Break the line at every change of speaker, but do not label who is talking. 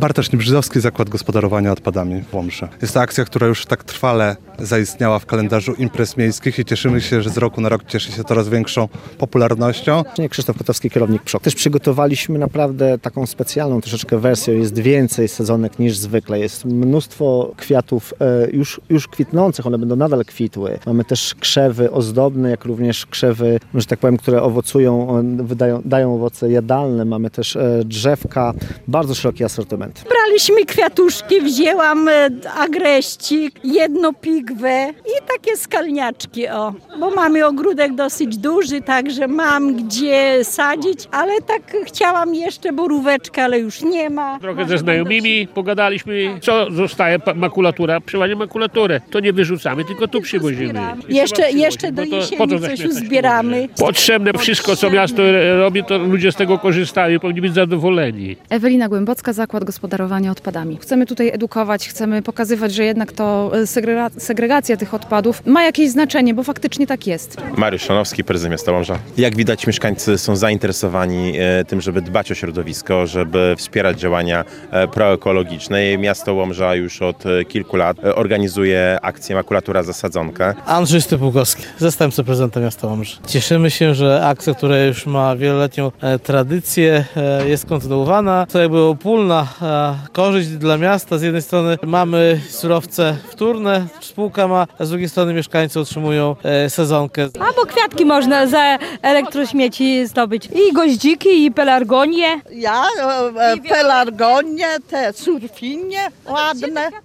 Bartosz Niebrzydowski, Zakład Gospodarowania Odpadami w Łomży. Jest to akcja, która już tak trwale zaistniała w kalendarzu imprez miejskich i cieszymy się, że z roku na rok cieszy się coraz większą popularnością.
Krzysztof Kotowski, kierownik PSZOK. Też przygotowaliśmy naprawdę taką specjalną troszeczkę wersję. Jest więcej sezonek niż zwykle. Jest mnóstwo kwiatów już kwitnących, one będą nadal kwitły. Mamy też krzewy ozdobne, jak również krzewy, że tak powiem, które owocują, dają owoce jadalne. Mamy też drzewka, bardzo szeroki asortyment.
Braliśmy kwiatuszki, wzięłam agreścik, jedną pigwę i takie skalniaczki, bo mamy ogródek dosyć duży, także mam gdzie sadzić, ale tak chciałam jeszcze boróweczkę, ale już nie ma.
Trochę ze znajomymi pogadaliśmy, co zostaje, makulatura, przeważnie makulaturę, to nie wyrzucamy, tylko tu przywozimy.
Jeszcze do jesieni coś uzbieramy.
Potrzebne wszystko, co miasto robi, to ludzie z tego korzystają, powinni być zadowoleni.
Ewelina Głębocka, Zakład Gospodarowania Odpadami. Chcemy tutaj edukować, chcemy pokazywać, że jednak to segregacja tych odpadów ma jakieś znaczenie, bo faktycznie tak jest.
Mariusz Szanowski, prezydent miasta Łomża. Jak widać, mieszkańcy są zainteresowani tym, żeby dbać o środowisko, żeby wspierać działania proekologiczne. Miasto Łomża już od kilku lat organizuje akcję Makulatura za sadzonkę.
Andrzej Stypułkowski, zastępca prezydenta miasta Łomży. Cieszymy się, że akcja, która już ma wieloletnią tradycję, jest kontynuowana. To jakby opólna korzyść dla miasta. Z jednej strony mamy surowce wtórne, spółka ma, a z drugiej strony mieszkańcy otrzymują sadzonkę.
Albo kwiatki można za elektrośmieci zdobyć. I goździki, i pelargonie.
Pelargonie, te surfinie ładne.